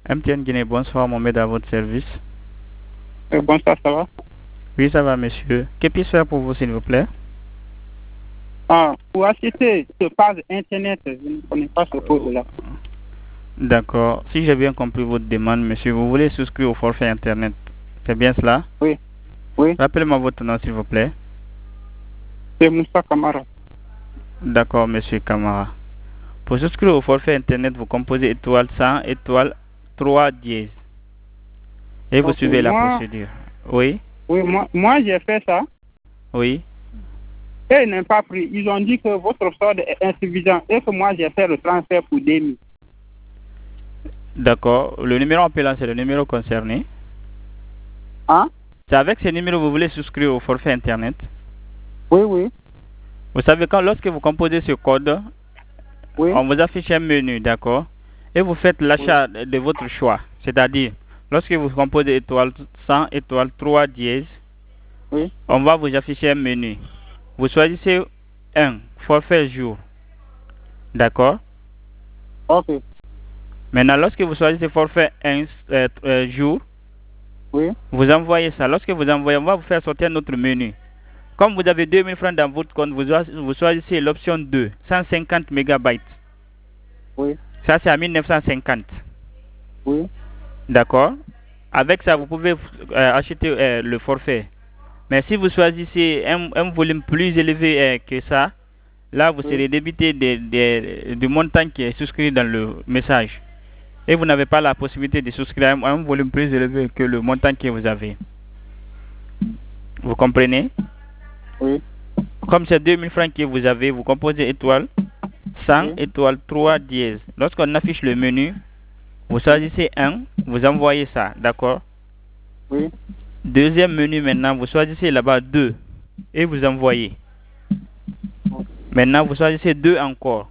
MTN Guinée, bonsoir, Mohamed à votre service. Bonsoir, ça va? Oui, ça va, monsieur. Que puis-je faire pour vous, s'il vous plaît? Pour assister ce page Internet, je ne connais pas ce code-là. D'accord. Si j'ai bien compris votre demande, monsieur, vous voulez souscrire au forfait Internet. C'est bien cela? Oui. Oui. Rappelez-moi votre nom, s'il vous plaît. C'est Moussa Kamara. D'accord, monsieur Kamara. Pour souscrire au forfait Internet, vous composez étoile 100, étoile 3 dièse. Et vous suivez la procédure. Oui? Oui, moi j'ai fait ça. Oui. Et ils n'ont pas pris. Ils ont dit que votre solde est insuffisant et que moi j'ai fait le transfert pour 2000. D'accord. Le numéro appelant, c'est le numéro concerné. Hein? C'est avec ce numéro que vous voulez souscrire au forfait Internet? Oui, oui. Vous savez, lorsque vous composez ce code, oui. On vous affiche un menu, d'accord? Et vous faites l'achat de votre choix. C'est-à-dire, lorsque vous composez étoile 100, étoile 3 dièse, oui. On va vous afficher un menu. Vous choisissez un forfait jour. D'accord? Ok. Maintenant, lorsque vous choisissez forfait jour, oui. Vous envoyez ça. Lorsque vous envoyez, on va vous faire sortir notre menu. Comme vous avez 2000 francs dans votre compte, vous choisissez l'option 2, 150 mégabytes. Oui. Ça, c'est à 1950. Oui. D'accord? Avec ça, vous pouvez acheter le forfait. Mais si vous choisissez un volume plus élevé que ça, là, vous serez débité du montant qui est souscrit dans le message. Et vous n'avez pas la possibilité de souscrire à un volume plus élevé que le montant que vous avez. Vous comprenez? Oui. Comme c'est 2000 francs que vous avez, vous composez étoile 100, étoile 3 dièse. Lorsqu'on affiche le menu, vous choisissez 1, vous envoyez ça, d'accord? Oui. Deuxième menu maintenant, vous choisissez là-bas 2 et vous envoyez. Maintenant, vous choisissez 2 encore.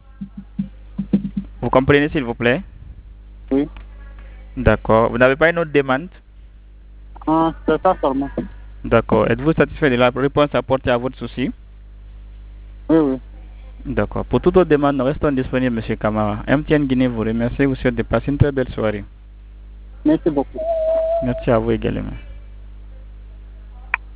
Vous comprenez, s'il vous plaît? Oui. D'accord. Vous n'avez pas une autre demande? C'est ça seulement. D'accord. Êtes-vous satisfait de la réponse apportée à votre souci? Oui, oui. D'accord. Pour toute autre demande, nous restons disponibles, M. Kamara. MTN Guinée vous remercie. Vous souhaite de passer une très belle soirée. Merci beaucoup. Merci à vous également.